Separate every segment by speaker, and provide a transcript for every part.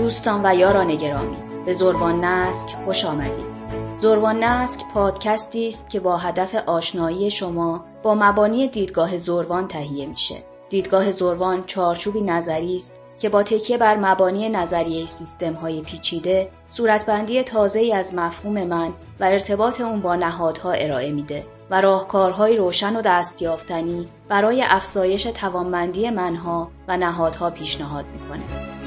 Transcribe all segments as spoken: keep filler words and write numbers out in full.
Speaker 1: دوستان و یاران گرامی، به زربان نسک خوش آمدید. زربان نسک پادکستی است که با هدف آشنایی شما با مبانی دیدگاه زربان تهیه میشه. دیدگاه زربان چارچوبی نظری است که با تکیه بر مبانی نظریه سیستم‌های پیچیده، صورتبندی تازه‌ای از مفهوم من و ارتباط اون با نهادها ارائه میده و راهکارهای روشن و دستیافتنی برای افزایش توانمندی منها و نهادها پیشنهاد میکنه.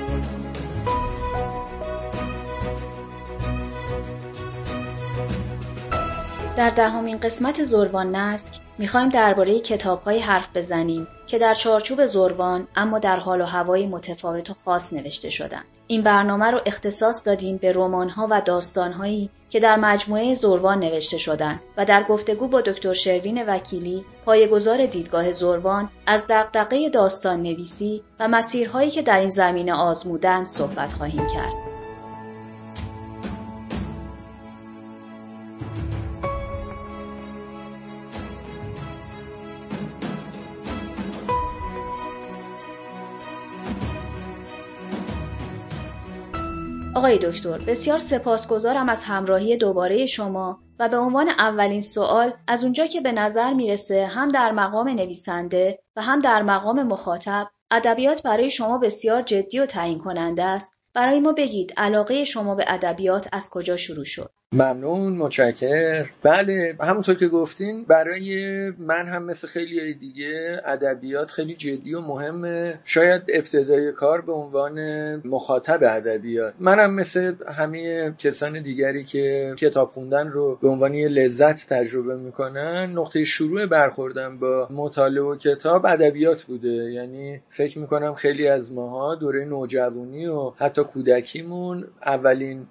Speaker 1: در دهمین قسمت زربان نسک میخوایم درباره کتاب‌های حرف بزنیم که در چارچوب زربان اما در حال و هوای متفاوت و خاص نوشته شدن. این برنامه رو اختصاص دادیم به رمان‌ها و داستان‌هایی که در مجموعه زربان نوشته شدن و در گفتگو با دکتر شروین وکیلی، پایه‌گذار دیدگاه زربان، از دغدغه داستان نویسی و مسیرهایی که در این زمینه آزمودند صحبت خواهیم کرد. آقای دکتر، بسیار سپاسگزارم از همراهی دوباره شما و به عنوان اولین سوال، از اونجا که به نظر میرسه هم در مقام نویسنده و هم در مقام مخاطب ادبیات برای شما بسیار جدی و تعیین کننده است، برای ما بگید علاقه شما به ادبیات از کجا شروع شد؟
Speaker 2: ممنون، متشکرم. بله، همونطور که گفتین برای من هم مثل خیلی دیگه ادبیات خیلی جدی و مهمه. شاید ابتدای کار به عنوان مخاطب ادبیات، منم مثل همه کسان دیگری که کتاب خوندن رو به عنوان یه لذت تجربه میکنن، نقطه شروع برخوردم با مطالعه و کتاب ادبیات بوده. یعنی فکر میکنم خیلی از ماها دوره نوجوانی و حتی کودکیمون اولین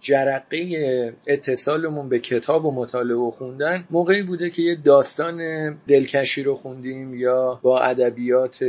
Speaker 2: جرقه اتصال سالمون به کتاب و مطالعه و خوندن موقعی بوده که یه داستان دلکشی رو خوندیم یا با ادبیات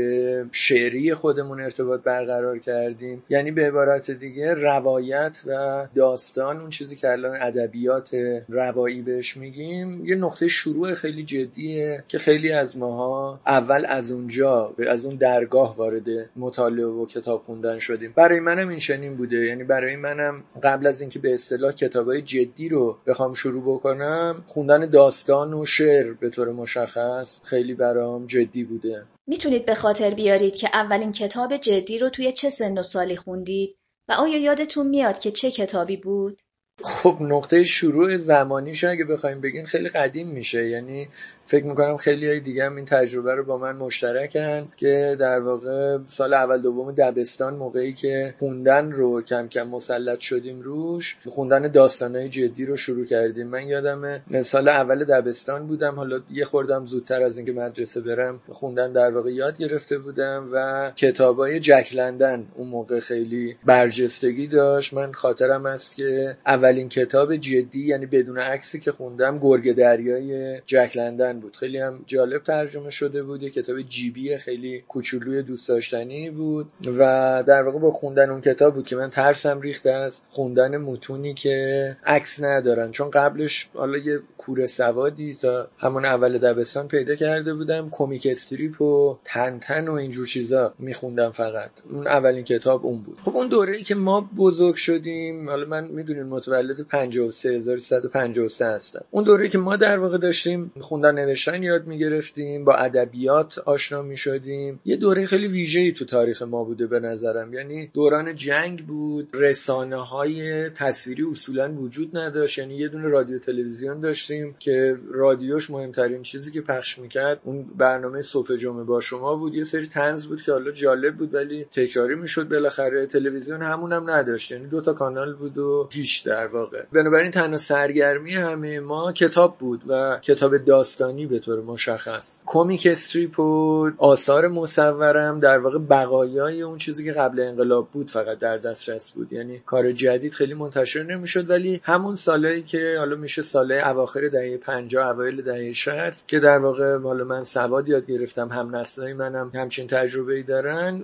Speaker 2: شعری خودمون ارتباط برقرار کردیم. یعنی به عبارت دیگه روایت و داستان، اون چیزی که الان ادبیات روایی بهش میگیم، یه نقطه شروع خیلی جدیه که خیلی از ماها اول از اونجا، از اون درگاه وارد مطالعه و کتاب خوندن شدیم. برای منم این چنین بوده. یعنی برای منم قبل از اینکه به اصطلاح کتابای جدی رو بخوام شروع بکنم، خوندن داستان و شعر به طور مشخص خیلی برام جدی بوده.
Speaker 1: میتونید به خاطر بیارید که اولین کتاب جدی رو توی چه سن و سالی خوندید و آیا یادتون میاد که چه کتابی بود؟
Speaker 2: خب نقطه شروع زمانیش اگه بخوایم بگین خیلی قدیم میشه. یعنی فکر میکنم خیلی های دیگه هم این تجربه رو با من مشترکن که در واقع سال اول دوم دبستان، موقعی که خوندن رو کم کم مسلط شدیم روش، خوندن داستانهای جدی رو شروع کردیم. من یادمه سال اول دبستان بودم، حالا یه خوردم زودتر از اینکه مدرسه برم خوندن در واقع یاد گرفته بودم و کتابای جک لندن اون موقع خیلی برجستگی داشت. من خاطرم است که اولین کتاب جدی، یعنی بدون عکسی، که خوندم گرگ دریای جک لندن بود. خیلی هم جالب ترجمه شده بود. یه کتاب جیبی خیلی کوچولوی دوست داشتنی بود و در واقع با خوندن اون کتاب بود که من ترسم ریخت از خوندن متونی که عکس ندارن، چون قبلش حالا یه کوره سوادی تا همون اول دبستان پیدا کرده بودم، کمیک استریپ و تنتن و اینجور چیزا میخوندم فقط. اون اولین کتاب اون بود. خب اون دوره‌ای که ما بزرگ شدیم، حالا من میدونین متولد پنجاه و سه هزار و سیصد و پنجاه و سه هستم، اون دوره‌ای که ما در واقع داشتیم خوندن نوشتن یاد میگرفتیم، با ادبیات آشنا میشدیم، یه دوره خیلی ویژه‌ای تو تاریخ ما بوده به نظرم. یعنی دوران جنگ بود، رسانه‌های تصویری اصولاً وجود نداشت. یعنی یه دونه رادیو تلویزیون داشتیم که رادیوش مهمترین چیزی که پخش میکرد اون برنامه صبح جمعه با شما بود. یه سری طنز بود که حالا جالب بود ولی تکراری میشد بالاخره. تلویزیون همونم نداشت، یعنی دو تا کانال بود و هیچ در واقع. بنابراین تنها سرگرمی همه ما کتاب بود و کتاب داستانی به طور مشخص. کمیک استریپ و آثار مصورم در واقع بقایای اون چیزی که قبل انقلاب بود فقط در دسترس بود. یعنی کار جدید خیلی منتشر نمیشد. ولی همون سالایی که حالا میشه سالهای اواخر دهه پنجاه اوایل دهه شصت که در واقع حالا من سواد یاد گرفتم، هم نسلای منم همچین تجربه‌ای دارن،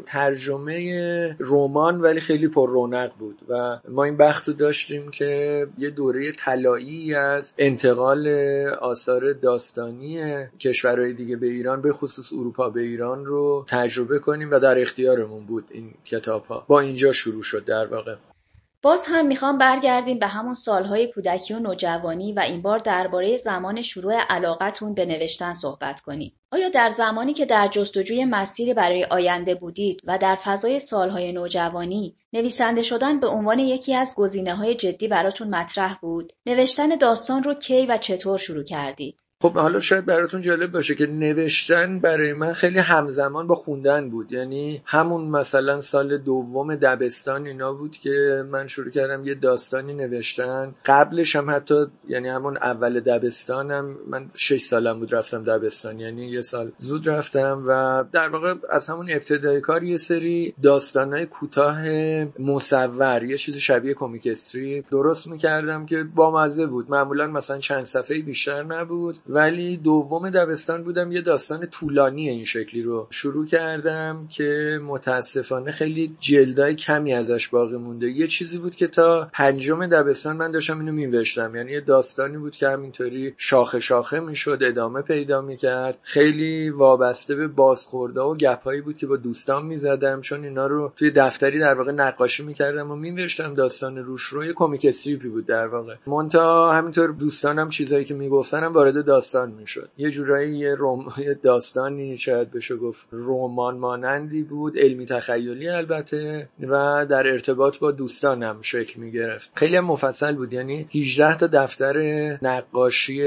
Speaker 2: ترجمه رمان ولی خیلی پر رونق بود و ما این بختو داشتیم که یه دوره طلایی از انتقال آثار داستانی کشورهای دیگه به ایران، به خصوص اروپا به ایران، رو تجربه کنیم و در اختیارمون بود این کتاب‌ها. با اینجا شروع شد در واقع.
Speaker 1: باز هم میخوام برگردیم به همون سالهای کودکی و نوجوانی و این بار درباره زمان شروع علاقتون به نوشتن صحبت کنیم. آیا در زمانی که در جستجوی مسیری برای آینده بودید و در فضای سالهای نوجوانی، نویسنده شدن به عنوان یکی از گزینه‌های جدی براتون مطرح بود؟ نوشتن داستان رو کی و چطور شروع کردید؟
Speaker 2: خب حالا شاید براتون جالب باشه که نوشتن برای من خیلی همزمان با خوندن بود. یعنی همون مثلا سال دوم دبستان اینا بود که من شروع کردم یه داستانی نوشتن. قبلش هم حتی یعنی همون اول دبستانم، من شش سالم بود رفتم دبستان، یعنی یه سال زود رفتم و در واقع از همون ابتدای کار یه سری داستانای کوتاه مصور، یه چیز شبیه کمیک استری درست می‌کردم که بامزه بود. معمولا مثلا چند صفحه‌ای بیشتر نبود، ولی دوم دبستان بودم یه داستان طولانی این شکلی رو شروع کردم که متاسفانه خیلی جلدای کمی ازش باقی مونده. یه چیزی بود که تا پنجم دبستان من داشتم اینو می‌نوشتم، یعنی یه داستانی بود که همینطوری شاخه شاخه میشد، ادامه پیدا میکرد. خیلی وابسته به بازخوردها و گپایی بود که با دوستان میزدم، چون اینا رو توی دفتری در واقع نقاشی میکردم و می‌نوشتم داستان روش رو. یه کمیک استریپی بود در واقع. منتها همینطور دوستانم چیزایی که میگفتنم وارد داستان میشد. یه جورایی یه روم یه داستانی شاید بشه گفت رمان مانندی بود، علمی تخیلی البته، و در ارتباط با دوستانم شکل میگرفت. خیلی هم مفصل بود، یعنی هجده تا دفتر نقاشی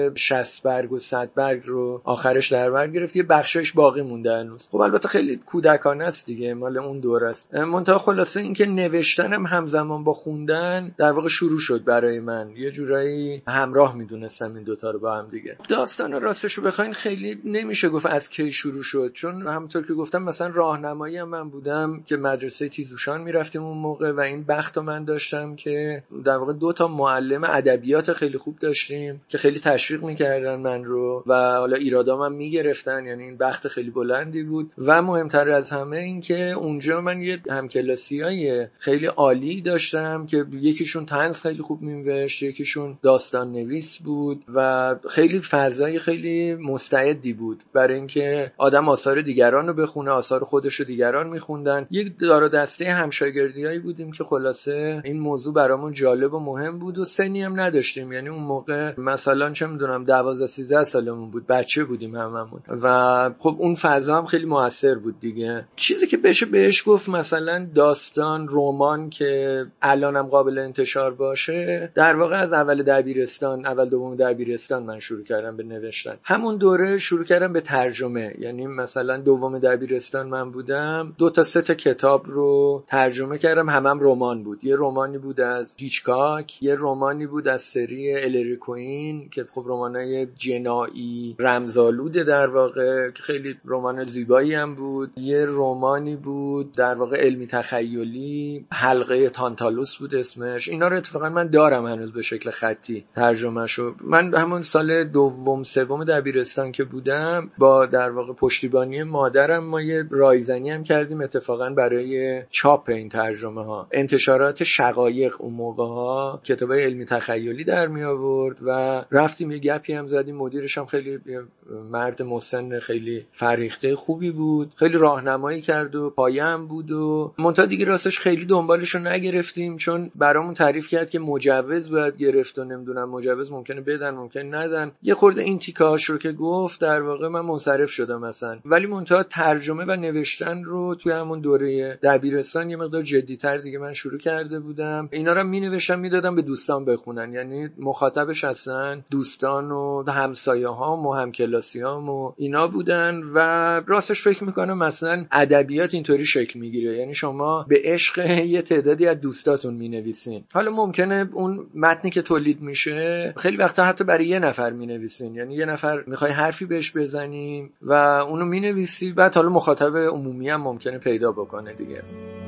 Speaker 2: شصت برگ و صد برگ رو آخرش در بر گرفت. یه بخشش باقی مونده هنوز. خب البته خیلی کودکانه است دیگه، مال اون دوره است. منتها خلاصه اینکه نوشتنم همزمان با خوندن در واقع شروع شد برای من. یه جورایی همراه میدونستم این دوتا رو با هم دیگه. داستان راستش رو بخواین خیلی نمیشه گفت از کی شروع شد، چون همونطور که گفتم مثلا راهنمایی هم من بودم که مدرسه تیزوشان میرفتیم اون موقع و این بخت رو من داشتم که در واقع دو تا معلم ادبیات خیلی خوب داشتیم که خیلی تشویق میکردن من رو و حالا ایرادام هم میگرفتن. یعنی این بخت خیلی بلندی بود و مهمتر از همه این که اونجا من یه همکلاسیای خیلی عالی داشتم که یکیشون طنز خیلی خوب می‌نوشت، یکیشون داستان نویس بود و خیلی فضای خیلی مستعدی بود برای اینکه آدم آثار دیگران رو بخونه، آثار خودش رو دیگران میخوندن. یک دار و دسته همشاگردیایی بودیم که خلاصه این موضوع برامون جالب و مهم بود و سنی هم نداشتیم. یعنی اون موقع مثلا چه میدونم دوازده سیزده سالمون بود، بچه بودیم هممون و خب اون فضا هم خیلی موثر بود دیگه. چیزی که بشه بهش گفت مثلا داستان، رمان که الانم قابل انتشار باشه، در واقع از اول دبیرستان، اول دوم دبیرستان من شروع کردم به نوشتن. همون دوره شروع کردم به ترجمه. یعنی مثلا دوم دبیرستان من بودم، دو تا سه تا کتاب رو ترجمه کردم، همم هم رمان بود. یه رمانی بود از هیچکاک، یه رمانی بود از سری الری کوین که خب رمانای جنایی رمزآلوده در واقع، که خیلی رمان زیبایی هم بود. یه رمانی بود در واقع علمی تخیلی، حلقه تانتالوس بود اسمش. اینا رو اتفاقا من دارم هنوز به شکل خطی ترجمهشو. من همون سال دوم سوم دبیرستان که بودم با در واقع پشتیبانی مادرم ما یه رایزنی هم کردیم اتفاقا برای چاپ این ترجمه ها. انتشارات شقایق اون موقع ها کتابای علمی تخیلی در می آورد و رفتیم یه گپی هم زدیم. مدیرش هم خیلی مرد مسن خیلی فریخته خوبی بود، خیلی راهنمایی کرد و پایه هم بود و منتها دیگه راستش خیلی دنبالش رو نگرفتیم، چون برامون تعریف کرد که مجوز باید گرفت و نمیدونم مجوز ممکنه بدن ممکنه ندن. یه خورده این تیکاش رو که گفت در واقع من منصرف شدم مثلا. ولی منتها ترجمه و نوشتن رو توی همون دوره دبیرستان یه مقدار جدی‌تر دیگه من شروع کرده بودم. اینا رو می‌نوشتم میدادم به دوستان بخونن، یعنی مخاطبش اصلا دوستان و همسایه‌هام و همکلاسیام و اینا بودن. و راستش فکر می‌کنم مثلا ادبیات اینطوری شکل می‌گیره، یعنی شما به عشق یه تعدادی از دوستاتون می‌نویسین. حالا ممکنه اون متنی که تولید میشه خیلی وقتا حتی برای یه نفر می‌نویسین، یعنی یه نفر می‌خوای حرفی بهش بزنیم و اونو می‌نویسی، بعد حالا مخاطب عمومی هم ممکنه پیدا بکنه دیگه.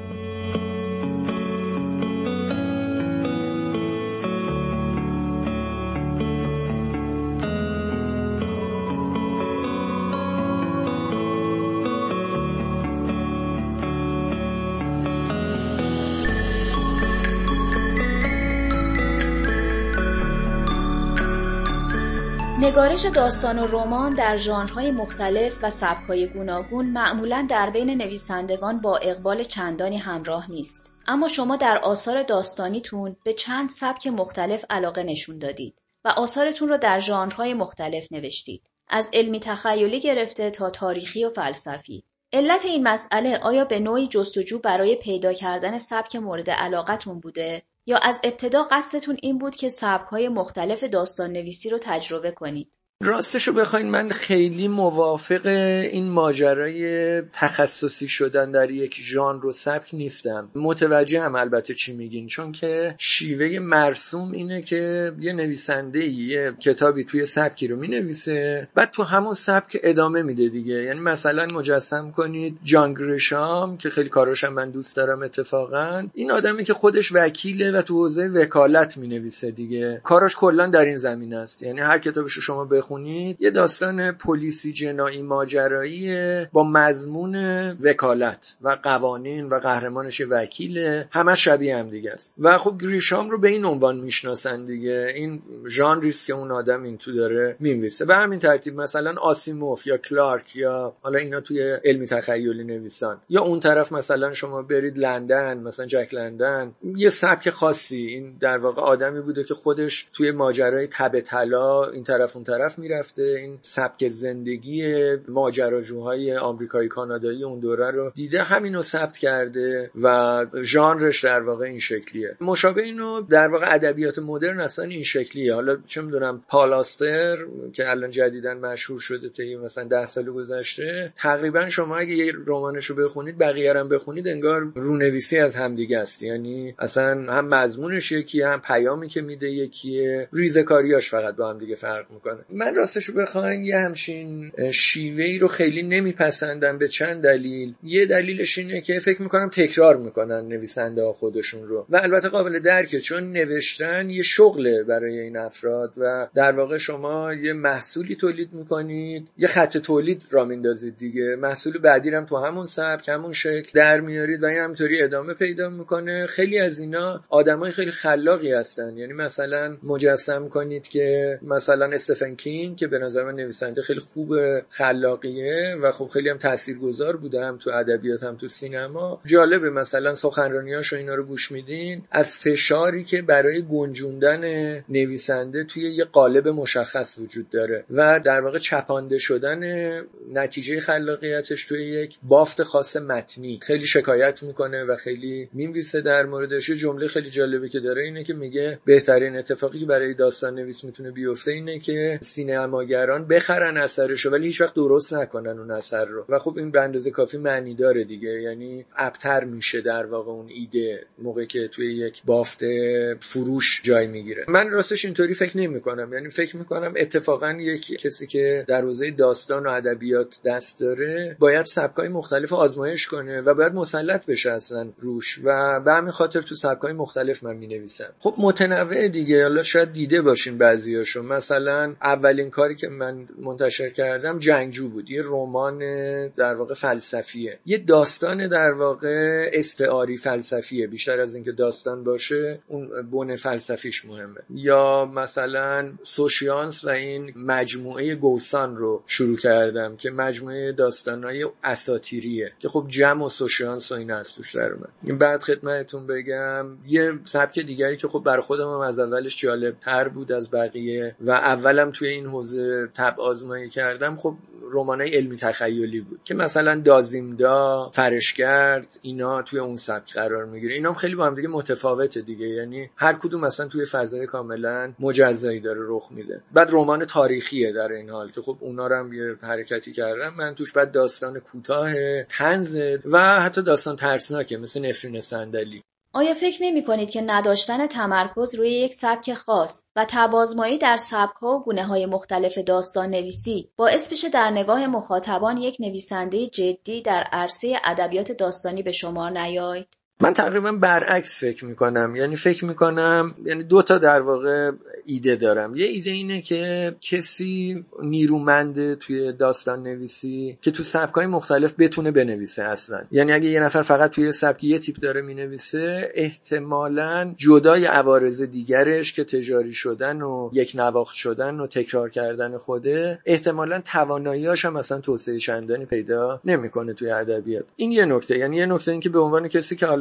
Speaker 1: نگارش داستان و رمان در ژانرهای مختلف و سبک‌های گوناگون معمولاً در بین نویسندگان با اقبال چندانی همراه نیست. اما شما در آثار داستانیتون به چند سبک مختلف علاقه نشون دادید و آثارتون رو در ژانرهای مختلف نوشتید. از علمی تخیلی گرفته تا تاریخی و فلسفی. علت این مسئله آیا به نوعی جستجو برای پیدا کردن سبک مورد علاقتون بوده یا از ابتدا قصدتون این بود که سبک‌های مختلف داستان نویسی رو تجربه کنید؟
Speaker 2: راستشو بخواین من خیلی موافق این ماجرای تخصصی شدن در یک ژانر و سبک نیستم. متوجه هم البته چی میگین، چون که شیوه مرسوم اینه که یه نویسنده یه کتابی توی سبکی رو مینویسه، بعد تو همون سبک ادامه میده دیگه. یعنی مثلا مجسم کنید جان گریشام که خیلی کاراش هم من دوست دارم، اتفاقا این آدمی که خودش وکیله و تو حوزه وکالت مینویسه دیگه، کاراش کلا در این زمینه است. یعنی هر کتابش رو شما خونید یه داستان پلیسی جنایی ماجرایی با مضمون وکالت و قوانین و قهرمانش وکیله، همه شبیه هم دیگه است. و خب گریشام رو به این عنوان میشناسن دیگه، این ژانری است که اون آدم این تو داره می‌نویسه. به همین ترتیب مثلا آسیموف یا کلارک یا حالا اینا توی علمی تخیلی نویسان، یا اون طرف مثلا شما برید لندن، مثلا جک لندن، یه سبک خاصی، این در واقع آدمی بوده که خودش توی ماجرای تب طلا این طرف اون طرف میرفته، این سبک زندگی ماجراجوهای آمریکایی کانادایی اون دوره رو دیده، همینو ثبت کرده و ژانرش در واقع این شکلیه. مشابه اینو در واقع ادبیات مدرن اصلا این شکلیه. حالا چه میدونم پال آستر که الان جدیداً مشهور شده طی مثلا ده سال گذشته، تقریبا شما اگه یه رمانشو بخونید بقیه رو هم بخونید انگار رونویسی از همدیگه است. یعنی اصلا هم مضمونش یکیه، هم پیامی که میده یکیه، ریزه‌کاریاش فقط با هم دیگه فرق میکنه. من راستشو بخواین یه همچین شیوهی رو خیلی نمیپسندم به چند دلیل. یه دلیلش اینه که فکر میکنم تکرار میکنن نویسنده ها خودشون رو و البته قابل درکه، چون نوشتن یه شغله برای این افراد و در واقع شما یه محصولی تولید میکنید، یه خط تولید را میندازید دیگه، محصول بعدی هم تو همون سبک همون شکل در میارید و این همینطوری ادامه پیدا میکنه. خیلی از اینا آدمای خیلی خلاقی هستن. یعنی مثلا مجسم کنید که مثلا استفن کینگ که به نظر من نویسنده خیلی خوب، خلاقیه و خب خیلی هم تاثیرگذار بوده، هم تو ادبیات هم تو سینما. جالبه مثلا سخنرانیاشو اینا رو گوش میدین، از فشاری که برای گنجوندن نویسنده توی یه قالب مشخص وجود داره و در واقع چپانده شدن نتیجه خلاقیتش توی یک بافت خاص متنی خیلی شکایت میکنه و خیلی مینویسه در موردش. یه جمله خیلی جالبه که داره اینه که میگه بهترین اتفاقی که برای داستان نویس میتونه بیفته اینه که سینماگران بخرن اثرشو ولی هیچ وقت درست نکنن اون اثر رو. و خب این به اندازه کافی معنی داره دیگه، یعنی ابتر میشه در واقع اون ایده موقعی که توی یک بافت فروش جای میگیره. من راستش اینطوری فکر نمی‌کنم. یعنی فکر می‌کنم اتفاقا یک کسی که در حوزه داستان و ادبیات دست داره باید سبکای مختلف آزمایش کنه و باید مسلط بشه اصلا روش و به همین خاطر تو سبکای مختلف من می‌نویسم. خب متنوع دیگه، حالا شاید دیده باشین بعضیاشو. مثلا اولین کاری که من منتشر کردم جنگجو بود، یه رمان در واقع فلسفیه، یه داستان در واقع استعاری فلسفیه، بیشتر از اینکه داستان باشه اون بن فلسفیش مهمه. یا مثلا سوشیانس و این مجموعه گوسان رو شروع کردم که مجموعه داستانای اساطیریه که خب جمع و سوشیانس و این از توش در اومد. بعد خدمتتون بگم یه سبک دیگری که خب برای خودم هم از اولش جالب تر بود از بقیه و اولم توی این حوزه تب آزمایی کردم، خب رمانای علمی تخیلی بود که مثلا دازیمدا، فرشگرد، اینا توی اون سبک قرار میگیره. اینا هم خیلی با هم دیگه متفاوته دیگه، یعنی هر کدوم مثلا توی فضای کاملا مجزایی داره رخ میده. بعد رمان تاریخیه در این حال که خب اونا رو هم یه حرکتی کردم من توش. بعد داستان کوتاه، طنز و حتی داستان ترسناکه مثل نفرین صندلی.
Speaker 1: آیا فکر نمی کنید که نداشتن تمرکز روی یک سبک خاص و تبازمایی در سبک‌ها و گونه‌های مختلف داستان نویسی باعث بشه در نگاه مخاطبان یک نویسنده جدی در عرصه ادبیات داستانی به شمار نیاید؟
Speaker 2: من تقریبا برعکس فکر میکنم. یعنی فکر میکنم یعنی دو تا در واقع ایده دارم. یه ایده اینه که کسی نیرومنده توی داستان نویسی که تو سبکای مختلف بتونه بنویسه اصلا. یعنی اگه یه نفر فقط توی سبک یه تیپ داره مینویسه، احتمالاً جدای عوارض دیگرش که تجاری شدن و یک نواخت شدن و تکرار کردن خوده، احتمالاً توانایی‌هاش هم مثلا توسعه چندانی پیدا نمیکنه توی ادبیات. این یه نکته. یعنی یه نکته این که به عنوان کسی که حالا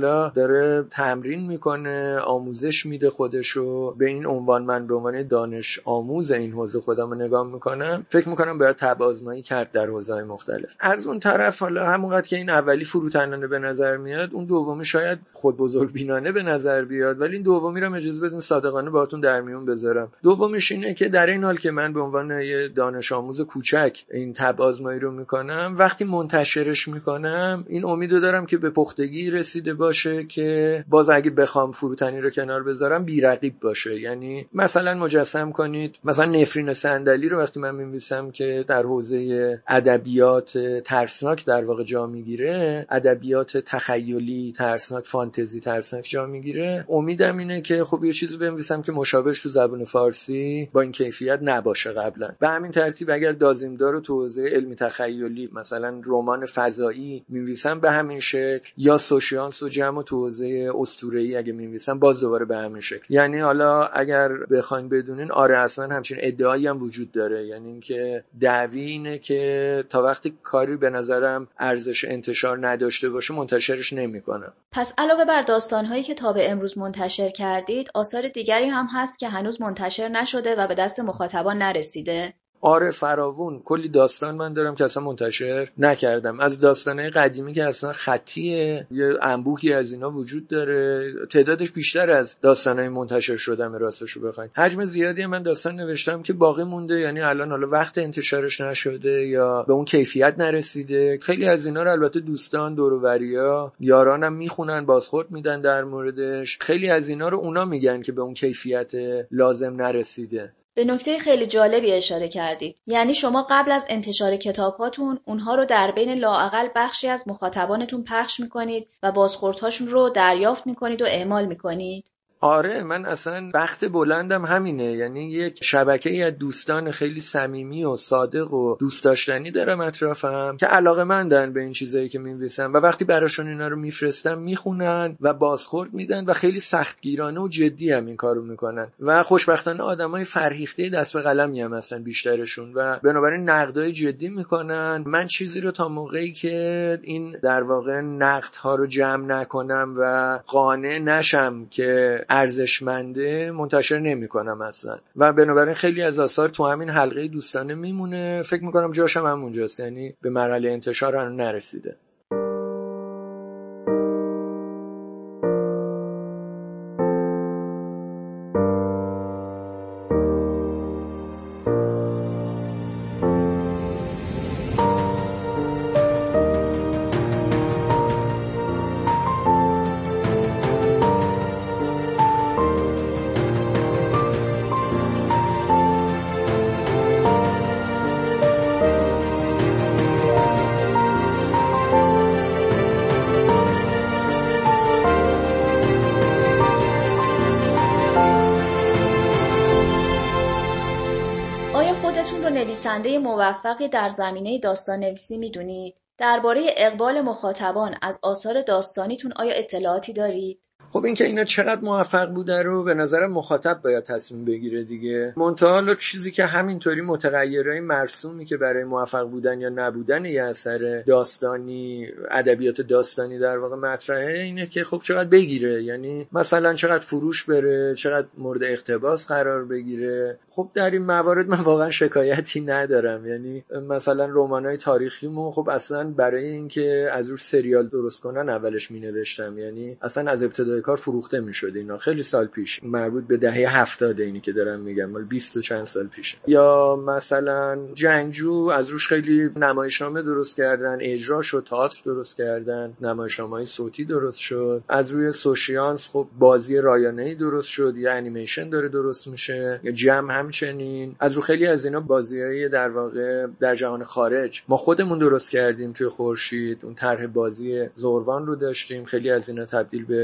Speaker 2: حالا داره تمرین میکنه، آموزش میده خودشو به این عنوان. من به عنوان دانش آموز این حوزه خودمو نگاه میکنم، فکر میکنم باید تبع آزمایی کرد در حوزه‌های مختلف. از اون طرف حالا همونقدر که این اولی فروتنانه به نظر میاد، اون دومی شاید خود بزرگبینانه به نظر بیاد، ولی این دومی رو اجازه بدین صادقانه باهاتون در میون بذارم. دومیش اینه که در این حال که من به عنوان یه دانش آموز کوچک این تبع آزمایی رو میکنم، وقتی منتشرش میکنم این امیدو دارم که به پختگی رسیده باشه که باز اگه بخوام فروتنی رو کنار بذارم بی‌رقیب باشه. یعنی مثلا مجسم کنید مثلا نفرین صندلی رو وقتی من می‌نویسم که در حوزه ادبیات ترسناک در واقع جا میگیره، ادبیات تخیلی ترسناک، فانتزی ترسناک جا میگیره، امیدم اینه که خب یه چیزی بنویسم که مشابهش تو زبان فارسی با این کیفیت نباشه قبلا. به همین ترتیب اگر دازیمدار رو تو حوزه علمی تخیلی مثلا رمان فضایی می‌نویسم به همین شکل، یا سوشیانس و جمع تو حوزه اسطوره‌ای اگه می‌نویسم باز دوباره به همین شکل. یعنی حالا اگر بخواید بدونین، آره اصلا همچین ادعایی هم وجود داره، یعنی اینکه دعوی اینه که تا وقتی کاری به نظرم ارزش انتشار نداشته باشه منتشرش نمی‌کنم.
Speaker 1: پس علاوه بر داستان‌هایی که تا به امروز منتشر کردید، آثار دیگری هم هست که هنوز منتشر نشده و به دست مخاطبان نرسیده؟
Speaker 2: آره فراوون، کلی داستان من دارم که اصلا منتشر نکردم. از داستانهای قدیمی که اصلا خطیه، یه انبوهی از اینا وجود داره، تعدادش بیشتر از داستانهای منتشر شدم راستشو بخواید. حجم زیادی من داستان نوشتم که باقی مونده، یعنی الان حالا وقت انتشارش نشده یا به اون کیفیت نرسیده. خیلی از اینا رو البته دوستان، دور و بریا، یارانم میخونن، بازخورد میدن در موردش. خیلی از اینا رو اونا میگن که به اون کیفیت لازم نرسیده.
Speaker 1: به نکته خیلی جالبی اشاره کردید. یعنی شما قبل از انتشار کتاب‌هاتون اونها رو در بین لااقل بخشی از مخاطبانتون پخش می‌کنید و بازخوردهاشون رو دریافت می‌کنید و اعمال می‌کنید؟
Speaker 2: آره، من اصلا بخت بلندم همینه، یعنی یک شبکه‌ای از دوستان خیلی صمیمی و صادق و دوست داشتنی دارم اطرافم که علاقه‌مندن به این چیزایی که می‌نویسم و وقتی براشون اینا رو میفرستم میخونن و بازخورد میدن و خیلی سختگیرانه و جدی هم این کارو میکنن و خوشبختانه آدمای فرهیخته دست به قلمی هم هستن بیشترشون و بنابراین نقدای جدی میکنن. من چیزی رو تا موقعی که این در واقع نقدها رو جمع نکنم و قانع نشم که ارزشمنده منتشر نمی کنم اصلا و بنابراین خیلی از آثار تو همین حلقه دوستانه میمونه. فکر میکنم جاشم همونجاست، یعنی به مرحله انتشار هنوز نرسیده.
Speaker 1: نویسنده موفقی در زمینه داستان نویسی میدونید؟ درباره اقبال مخاطبان از آثار داستانیتون آیا اطلاعاتی دارید؟
Speaker 2: خب این که اینا چقدر موفق بوده رو به نظرم مخاطب باید تصمیم بگیره دیگه. منتها چیزی که همینطوری متغیرهای مرسومی که برای موفق بودن یا نبودن یه اثر داستانی، ادبیات داستانی در واقع مطرحه، اینه که خب چقدر بگیره، یعنی مثلا چقدر فروش بره، چقدر مورد اقتباس قرار بگیره. خب در این موارد من واقعا شکایتی ندارم. یعنی مثلا رمانای تاریخیمو خب اصلا برای اینکه از روش سریال درست کنن اولش مینوشتم، یعنی اصلا از ابتدای کار فروخته میشد. اینا خیلی سال پیش، مربوط به دهه هفتاد اینی که دارم میگم، مال بیست و چند سال پیشه. یا مثلا جنگجو از روش خیلی نمایشنامه درست کردن، اجرا شد، تئاتر درست کردن، نمایشنامه‌های صوتی درست شد. از روی سوشیانس خب بازی رایانه‌ای درست شد، یا انیمیشن داره درست میشه، یا جم همچنین. از رو خیلی از اینا بازیای در واقع در جهان خارج ما خودمون درست کردیم توی خورشید. اون طرح بازی زوروان رو داشتیم، خیلی از اینا تبدیل به بازی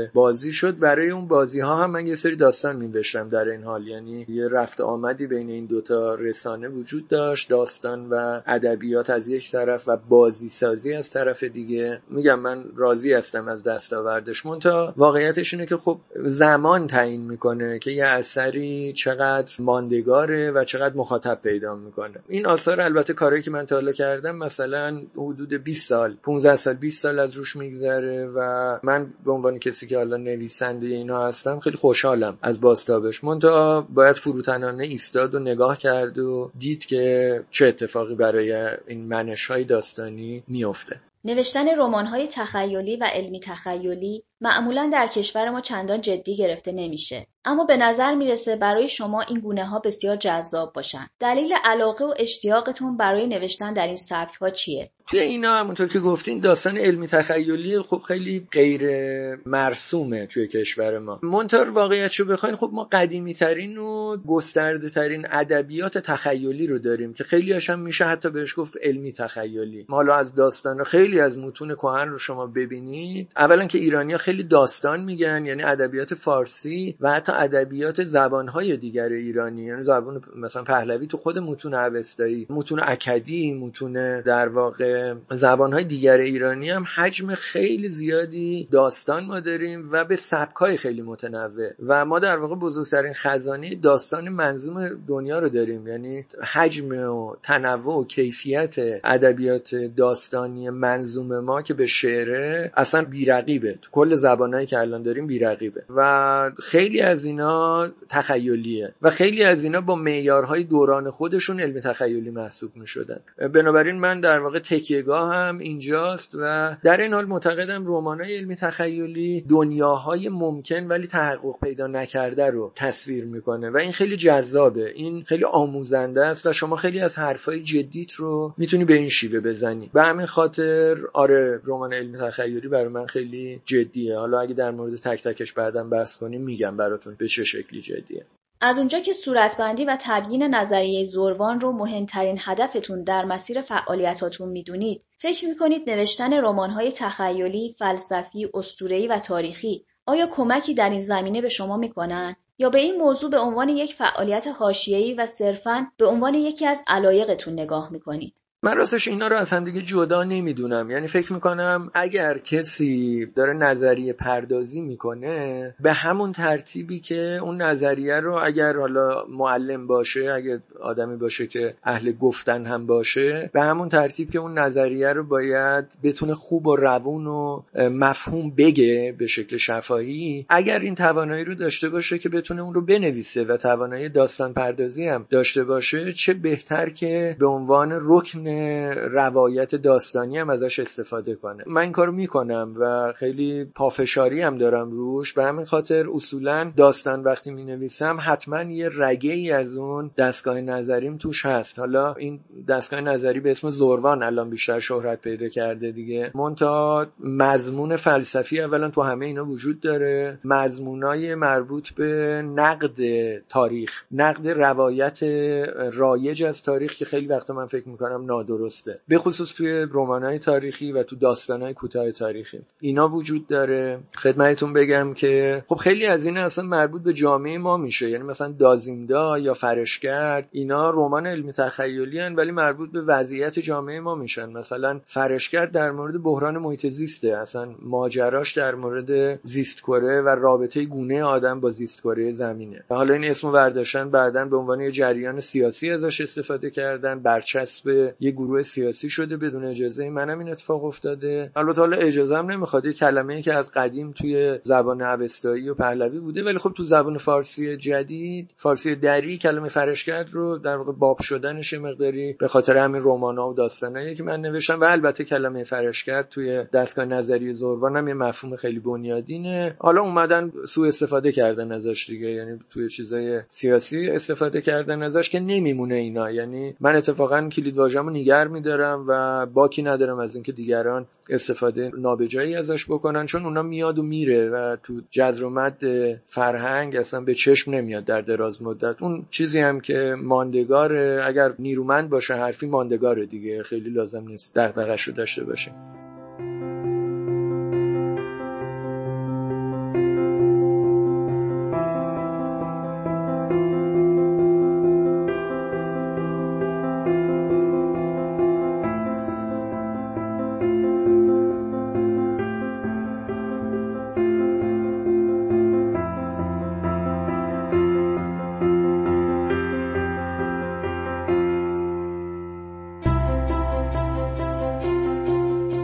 Speaker 2: بازی شد. برای اون بازی ها هم من یه سری داستان می‌نوشتم در این حال، یعنی یه رفت آمدی بین این دوتا رسانه وجود داشت، داستان و ادبیات از یک طرف و بازی سازی از طرف دیگه. میگم من راضی هستم از دستاوردش، منتها واقعیتش اینه که خب زمان تعیین میکنه که یه اثری چقدر ماندگاره و چقدر مخاطب پیدا میکنه. این آثار البته کاری که من تا حالا کردم مثلا حدود بیست سال پانزده سال بیست سال از روش میگذره و من به عنوان کسی که حالا نویسنده اینا هستم خیلی خوشحالم از بازتابش. منتها باید فروتنانه ایستاد و نگاه کرد و دید که چه اتفاقی برای این منش‌های داستانی میفته.
Speaker 1: نوشتن رمان‌های تخیلی و علمی تخیلی معمولاً در کشور ما چندان جدی گرفته نمیشه، اما به نظر میرسه برای شما این گونه‌ها بسیار جذاب باشن. دلیل علاقه و اشتیاقتون برای نوشتن در این سبک‌ها چیه؟
Speaker 2: توی اینا همونطور که گفتین داستان علمی تخیلی خب خیلی غیر مرسومه توی کشور ما. منتها واقعیتشو بخواین خب ما قدیمی ترین و گسترده ترین ادبیات تخیلی رو داریم که خیلی هاشم میشه حتی بهش گفت علمی تخیلی. حالا از داستان خیلی از متون کهن رو شما ببینید، اولا که ایرانی‌ها خیلی داستان میگن، یعنی ادبیات فارسی و حتی ادبیات زبان‌های دیگر ایرانی، یعنی زبان مثلا پهلوی تو خود متون اوستایی، متون اکدی، متون در واقع زبان‌های دیگر ایرانی هم حجم خیلی زیادی داستان ما داریم و به سبک‌های خیلی متنوع و ما در واقع بزرگترین خزانه داستان منظوم دنیا رو داریم. یعنی حجم و تنوع و کیفیت ادبیات داستانی منظوم ما که به شعره اصلا بی‌رقیبه، تو کل زبان‌هایی که الان داریم بی‌رقیبه و خیلی از اینا تخیلیه و خیلی از اینا با معیارهای دوران خودشون علمی تخیلی محسوب می‌شدن. بنابراین من در واقع تکیه‌گاه هم اینجاست و در این حال معتقدم رمان‌های علمی تخیلی دنیاهای ممکن ولی تحقق پیدا نکرده رو تصویر میکنه و این خیلی جذابه، این خیلی آموزنده است و شما خیلی از حرفای جدیت رو میتونی به این شیوه بزنی. به همین خاطر آره رمان علمی تخیلی برای من خیلی جدیه. حالا اگه در مورد تک تکش بعداً بحث کنیم میگم براتون به چه شکلی جدیه.
Speaker 1: از اونجا که صورتبندی و تبیین نظریه زوروان رو مهمترین هدفتون در مسیر فعالیتاتون میدونید، فکر میکنید نوشتن رمان‌های تخیلی، فلسفی، اسطوره‌ای و تاریخی آیا کمکی در این زمینه به شما میکنن یا به این موضوع به عنوان یک فعالیت حاشیه‌ای و صرفاً به عنوان یکی از علایقتون نگاه میکنید؟
Speaker 2: من راستش اینا رو از هم دیگه جدا نمیدونم. یعنی فکر میکنم اگر کسی داره نظریه پردازی میکنه به همون ترتیبی که اون نظریه رو اگر حالا معلم باشه، اگر آدمی باشه که اهل گفتن هم باشه، به همون ترتیب که اون نظریه رو باید بتونه خوب و روون و مفهوم بگه به شکل شفاهی. اگر این توانایی رو داشته باشه که بتونه اون رو بنویسه و توانایی داستان پردازی هم داشته باشه، چه بهتر که به عنوان رکن روایت داستانی هم ازش استفاده کنه. من این کارو میکنم و خیلی پافشاری هم دارم روش. به همین خاطر اصولا داستان وقتی مینویسم حتما یه رگه ای از اون دستگاه نظریم توش هست. حالا این دستگاه نظری به اسم زوروان الان بیشتر شهرت پیدا کرده دیگه، منتها مضمون فلسفی اولا تو همه اینا وجود داره، مضمونای مربوط به نقد تاریخ، نقد روایت رایج از تاریخ که خیلی وقتا من فکر میکنم درسته، به خصوص توی رمان‌های تاریخی و تو داستان‌های کوتاه تاریخی اینا وجود داره. خدمتتون بگم که خب خیلی از اینا اصلا مربوط به جامعه ما میشه، یعنی مثلا دازیندا یا فرشگرد اینا رمان علمی تخیلی ان ولی مربوط به وضعیت جامعه ما میشن. مثلا فرشگرد در مورد بحران محیط زیسته، اصلا ماجراش در مورد زیست کره و رابطه گونه آدم با زیست کره زمینه. حالا این اسمو برداشتن بعداً به عنوان یه جریان سیاسی ازش استفاده کردن، برچسب یه گروه سیاسی شده، بدون اجازه منم این اتفاق افتاده. البته حالا اجازه هم نمیخواد، یه کلمه‌ای که از قدیم توی زبان اوستایی و پهلوی بوده ولی خب تو زبان فارسی جدید، فارسی دری، کلمه فرشگرد رو در واقع باب شدنش مقداری به خاطر همین رمان‌ها و داستانایی که من نوشتم و البته کلمه فرشگرد توی دستگاه نظری زوروان هم یه مفهوم خیلی بنیادینه. حالا اومدن سوء استفاده کردن ازش دیگه، یعنی توی چیزای سیاسی استفاده کردن ازش که نمیمونه اینا. یعنی من اتفاقا کلیدواژه‌مو نگار می‌دارم و باکی ندارم از اینکه دیگران استفاده نابجایی ازش بکنن، چون اونا میاد و میره و تو جذر و مد فرهنگ اصلا به چشم نمیاد در دراز مدت. اون چیزی هم که ماندگاره، اگر نیرومند باشه حرفی ماندگاره دیگه، خیلی لازم نیست دغدغه‌اش رو داشته باشه.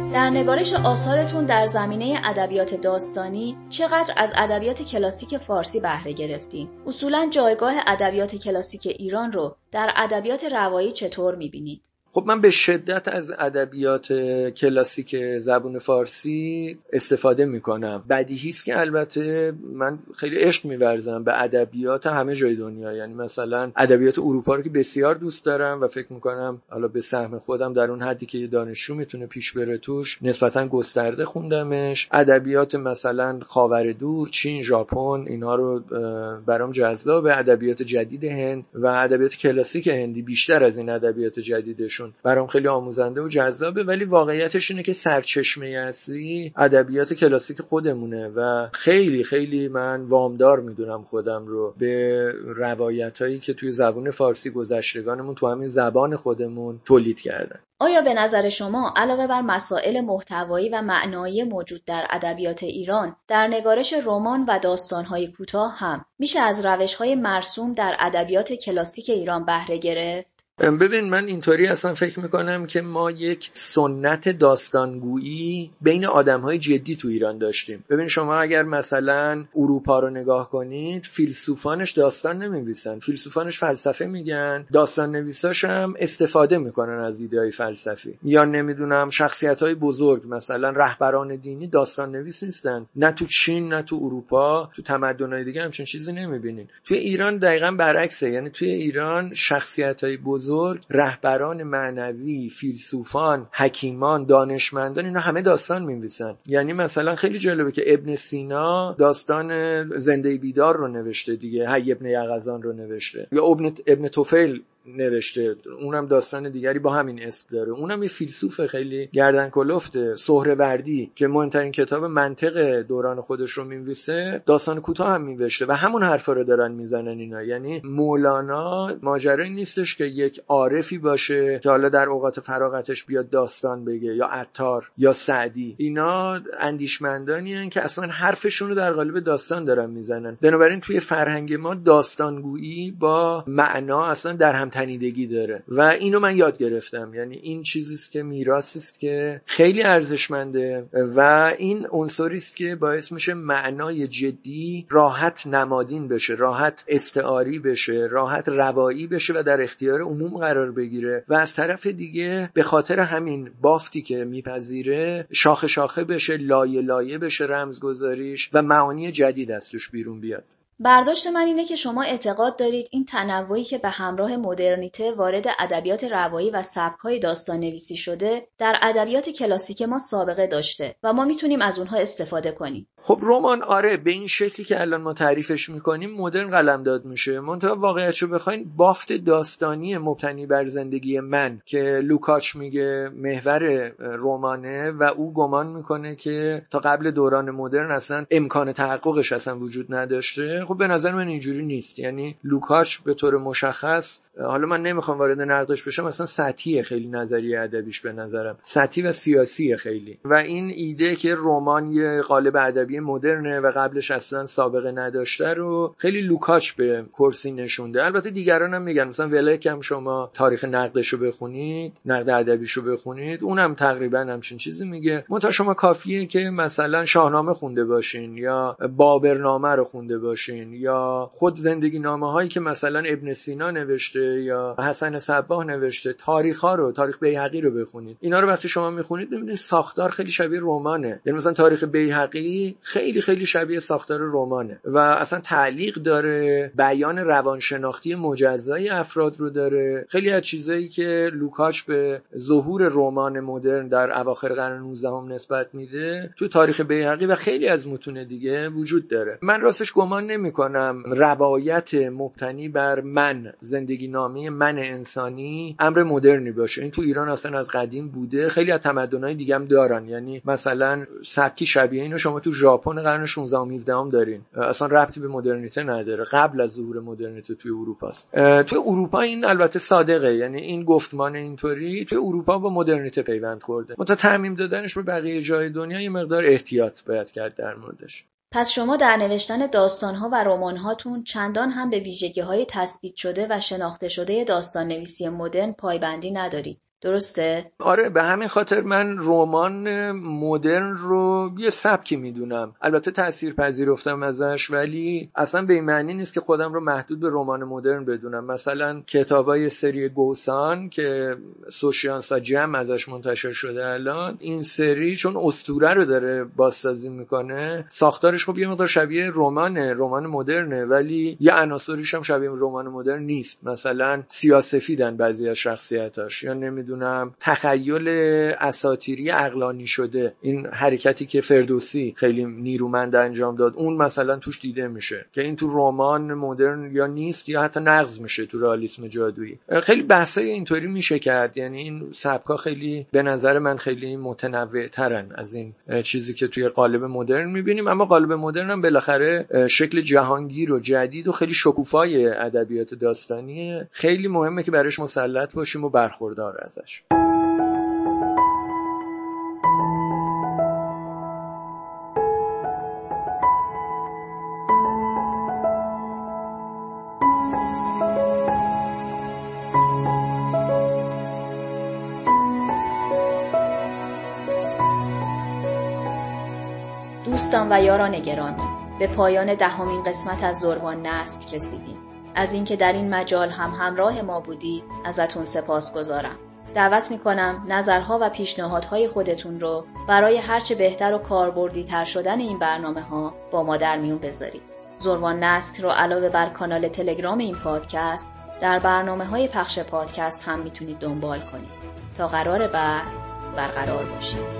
Speaker 1: در نگارش آثارتون در زمینه ادبیات داستانی چقدر از ادبیات کلاسیک فارسی بهره گرفتین؟ اصولاً جایگاه ادبیات کلاسیک ایران رو در ادبیات روایی چطور می‌بینید؟
Speaker 2: خب من به شدت از ادبیات کلاسیک زبان فارسی استفاده میکنم. بدیهی است که البته من خیلی عشق می‌ورزم به ادبیات همه جای دنیا، یعنی مثلا ادبیات اروپا رو که بسیار دوست دارم و فکر میکنم حالا به سهم خودم در اون حدی که یه دانشجو میتونه پیش بره توش نسبتا گسترده خوندمش. ادبیات مثلا خاور دور، چین، ژاپن، اینا رو برام جذابه. ادبیات جدید هند و ادبیات کلاسیک هندی بیشتر از این ادبیات جدیدش برام خیلی آموزنده و جذابه، ولی واقعیتش اینه که سرچشمه اصلی ادبیات کلاسیک خودمونه و خیلی خیلی من وامدار میدونم خودم رو به روایتایی که توی زبان فارسی گذشتگانمون تو همین زبان خودمون تولید کردن.
Speaker 1: آیا به نظر شما علاوه بر مسائل محتوایی و معنایی موجود در ادبیات ایران، در نگارش رمان و داستان‌های کوتاه هم میشه از روش‌های مرسوم در ادبیات کلاسیک ایران بهره گرفت؟
Speaker 2: ببین من اینطوری اصلا فکر میکنم که ما یک سنت داستانگویی بین آدمهای جدی تو ایران داشتیم. ببین شما اگر مثلا اروپا رو نگاه کنید، فیلسوفانش داستان نمی‌نویسن، فیلسوفانش فلسفه میگن، داستان نویساش هم استفاده میکنن از ایده‌های فلسفی. یا نمیدونم شخصیت‌های بزرگ مثلا رهبران دینی داستان نویس نیستن، نه تو چین نه تو اروپا، تو تمدن‌های دیگه همچین چیزی نمی‌بینین. توی ایران دقیقاً برعکسه، یعنی توی ایران شخصیت‌های بزرگ، رهبران معنوی، فیلسوفان، حکیمان، دانشمندان، اینا همه داستان می‌نویسن. یعنی مثلا خیلی جالبه که ابن سینا داستان زنده بیدار رو نوشته دیگه، حی ابن یقظان رو نوشته، یا ابن ابن طفیل نوشته، اونم داستان دیگری با همین اسم داره، اونم یه فیلسوف خیلی گردن کلفته. سهروردی که مهمترین کتاب منطق دوران خودش رو می‌نویسه، داستان کوتاه هم می‌نوشته و همون حرفا رو دارن میزنن اینا. یعنی مولانا ماجرایی نیستش که یک عارفی باشه که حالا در اوقات فراغتش بیاد داستان بگه، یا عطار یا سعدی، اینا اندیشمندانی هستن که اصلا حرفشون رو در قالب داستان دارن میزنن. بنابراین توی فرهنگ ما داستانگویی با معنا اصلا در هم تنیدگی داره و اینو من یاد گرفتم. یعنی این چیزی است که میراثی است که خیلی ارزشمنده و این عنصری است که باعث میشه معنای جدی راحت نمادین بشه، راحت استعاری بشه، راحت روایی بشه و در اختیار عموم قرار بگیره و از طرف دیگه به خاطر همین بافتی که میپذیره شاخه شاخه بشه، لایه لایه بشه رمزگذاریش و معانی جدید از توش بیرون بیاد.
Speaker 1: برداشت من اینه که شما اعتقاد دارید این تنوعی که به همراه مدرنیته وارد ادبیات روایی و سبک‌های داستان‌نویسی شده در ادبیات کلاسیک ما سابقه داشته و ما میتونیم از اونها استفاده کنیم.
Speaker 2: خب رمان آره به این شکلی که الان ما تعریفش میکنیم مدرن قلمداد میشه، منتها واقعیتشو بخواین بافت داستانی مبتنی بر زندگی من که لوکاچ میگه محور رمانه و او گمان میکنه که تا قبل دوران مدرن اصلا امکان تحققش اصلا وجود نداشته. خب به نظر من اینجوری نیست. یعنی لوکاچ به طور مشخص، حالا من نمیخوام وارد نقدش بشم، مثلا سطحیه خیلی نظریه ادبیش، به نظرم سطحی و سیاسیه خیلی، و این ایده که رمان یه قالب ادبی مدرنه و قبلش اصلا سابقه نداشته رو خیلی لوکاچ به کرسی نشونده. البته دیگران هم میگن، مثلا ولک هم شما تاریخ نقدشو بخونید، نقد ادبیشو بخونید، اونم تقریبا همچین چیزی میگه. منتها شما کافیه که مثلا شاهنامه خونده باشین یا بابرنامه رو خونده باشین یا خود زندگی نامه هایی که مثلا ابن سینا نوشته یا حسن صباح نوشته، تاریخ ها رو، تاریخ بیهقی رو بخونید. اینا رو وقتی شما میخونید میبینید ساختار خیلی شبیه رمانه. یعنی مثلا تاریخ بیهقی خیلی خیلی شبیه ساختار رمانه و اصلا تعلیق داره، بیان روانشناختی مجزای افراد رو داره. خیلی از چیزایی که لوکاچ به ظهور رمان مدرن در اواخر قرن نوزدهم نسبت میده تو تاریخ بیهقی و خیلی از متون دیگه وجود داره. من راستش گمان نمی‌کنم روایت مبتنی بر من، زندگی نامه من انسانی، امر مدرنی باشه. این تو ایران اصلا از قدیم بوده، خیلی از تمدن‌های دیگه هم دارن. یعنی مثلا سبکی شبیه اینو شما تو ژاپن قرن شانزدهم و هفدهم دارین، اصلا ربطی به مدرنیته نداره، قبل از ظهور مدرنیته توی اروپا است. توی اروپا این البته صادقه، یعنی این گفتمان اینطوری توی اروپا با مدرنیته پیوند خورده، منتها تعمیم دادنش به بقیه جای دنیا یه مقدار احتیاط باید کرد در موردش.
Speaker 1: پس شما در نوشتن داستان‌ها و رمان‌هاتون چندان هم به ویژگی‌های تثبیت شده و شناخته شده داستان‌نویسی مدرن پایبندی ندارید. درسته؟
Speaker 2: آره، به همین خاطر من رمان مدرن رو یه سبکی میدونم. البته تأثیر پذیرفتم ازش، ولی اصلا به این معنی نیست که خودم رو محدود به رمان مدرن بدونم. مثلا کتابای سری گوسان که سوشیانس و جم ازش منتشر شده الان، این سری چون اسطوره رو داره بازسازی میکنه، ساختارش خب یه مقدار شبیه رمانه، رمان مدرنه، ولی یه عناصریش هم شبیه رمان مدرن نیست. مثلا سیاه‌سفیدن بعضی از شخصیتاش، یا نمیدونم تخیل اساطیری عقلانی شده. این حرکتی که فردوسی خیلی نیرومند انجام داد، اون مثلا توش دیده میشه که این تو رمان مدرن یا نیست یا حتی نقض میشه تو رئالیسم جادویی. خیلی بحثای اینطوری میشه کرد. یعنی این سبکا خیلی به نظر من خیلی متنوع ترن از این چیزی که توی قالب مدرن میبینیم. اما قالب مدرن هم بالاخره شکل جهانگیر و جدید و خیلی شکوفای ادبیات داستانیه. خیلی مهمه که براش مسلط باشیم و برخوردار ازش.
Speaker 1: دوستان و یاران گرامی، به پایان دهمین قسمت از زروان نسک رسیدیم. از اینکه در این مجال هم همراه ما بودی ازتون سپاسگزارم. دعوت میکنم نظرها و پیشنهادهای خودتون رو برای هرچه بهتر و کاربردی تر شدن این برنامه ها با ما در میون بذارید. زروان نسک رو علاوه بر کانال تلگرام این پادکست در برنامه های پخش پادکست هم میتونید دنبال کنید. تا قرار بعد برقرار باشید.